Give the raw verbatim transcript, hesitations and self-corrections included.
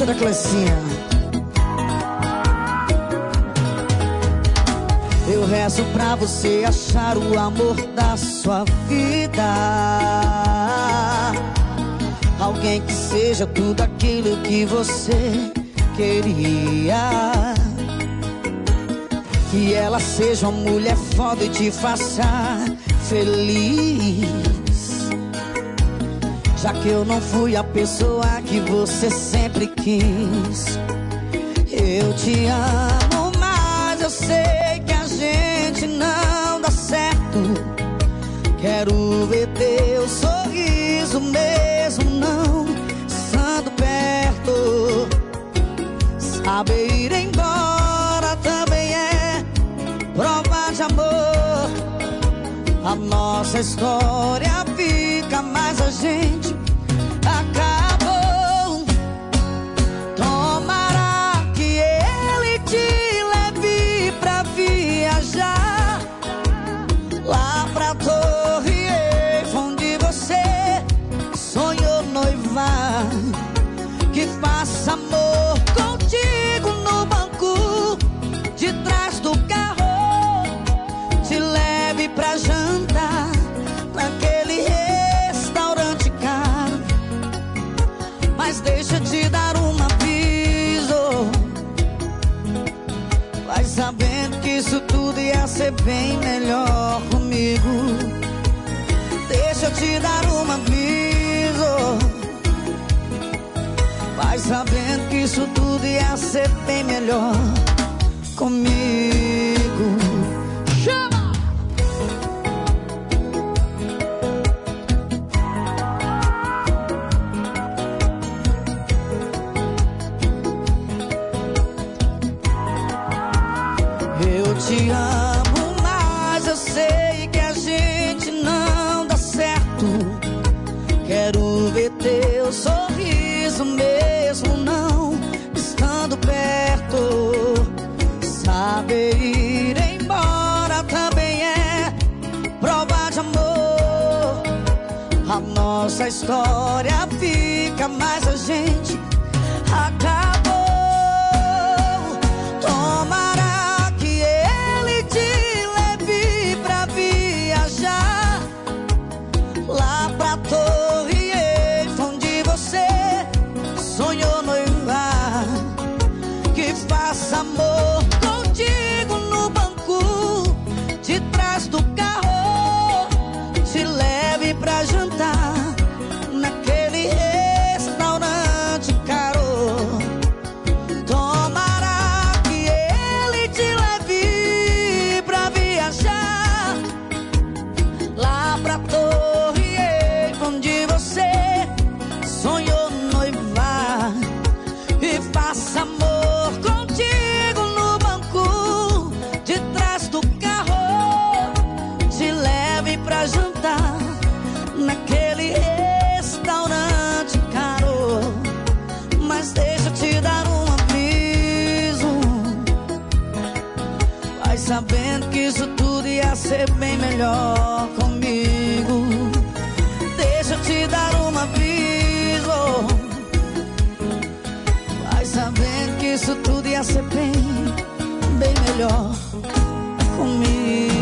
da Clecinha. Eu rezo pra você achar o amor da sua vida, alguém que seja tudo aquilo que você queria. Que ela seja uma mulher foda e te faça feliz, já que eu não fui a pessoa que você sempre quis. Eu te amo, mas eu sei que a gente não dá certo. Quero ver teu sorriso mesmo não estando perto. Saber ir embora também é prova de amor. A nossa história fica, mas a gente acabou. Tomara que ele te leve pra viajar lá pra Torre Eiffel, onde você sonhou noivar. Que faça amor contigo no banco de trás do carro, te leve pra jantar naquele restaurante caro. Mas deixa eu te dar um aviso, vai sabendo que isso tudo ia ser bem melhor comigo. Deixa eu te dar um aviso, vai sabendo que isso tudo ia ser bem melhor comigo. Chama! Eu te amo, mas eu sei que a gente não dá certo. Quero ver teu sorriso mesmo não estando perto. Saber ir embora também é prova de amor. A nossa história fica, mas a gente acabou. Tomara que ele te leve pra viajar lá pra Torre Eiffel, onde você sonhou noivar. Que faça amor contigo no banco de trás do carro, te leve pra jantar naquele restaurante caro. Tomara que ele te leve pra viajar lá pra Torre Eiffel, onde você sonhou noivar. E faça amor contigo no banco de trás do carro, te leve pra jantar naquele restaurante caro. Mas deixa eu te dar um aviso, vai sabendo que isso tudo ia ser bem melhor comigo. Deixa eu te dar um aviso, vai sabendo que isso tudo ia ser bem, bem melhor comigo.